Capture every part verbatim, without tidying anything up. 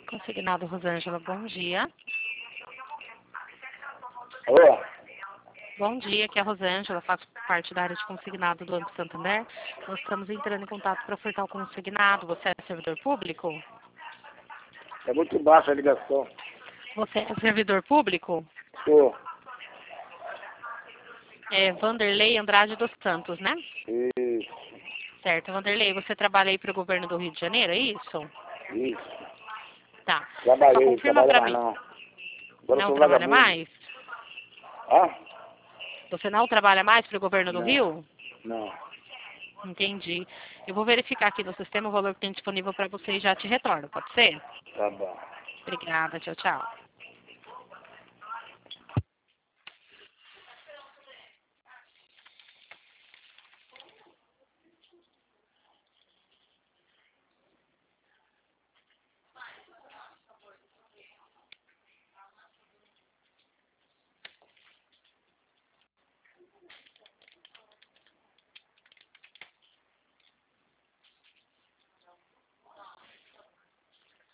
Consignado Rosângela, bom dia. Alô? Bom dia, aqui é a Rosângela, faço parte da área de consignado do Banco Santander. Nós estamos entrando em contato para ofertar o consignado. Você é servidor público? É muito baixa a ligação. Você é servidor público? Sou. É Vanderlei Andrade dos Santos, né? Isso. Certo, Vanderlei, você trabalha aí para o governo do Rio de Janeiro, é isso? Isso. Tá. Só Trabalhei, confirma trabalho para mais mim. não. Agora eu Não sou trabalha vagabundo. mais? Hã? Você não trabalha mais para o governo do Não. Rio? Não. Entendi. Eu vou verificar aqui no sistema o valor que tem disponível para você e já te retorno, pode ser? Tá bom. Obrigada, tchau, tchau.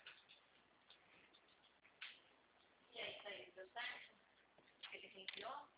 Ele enviou?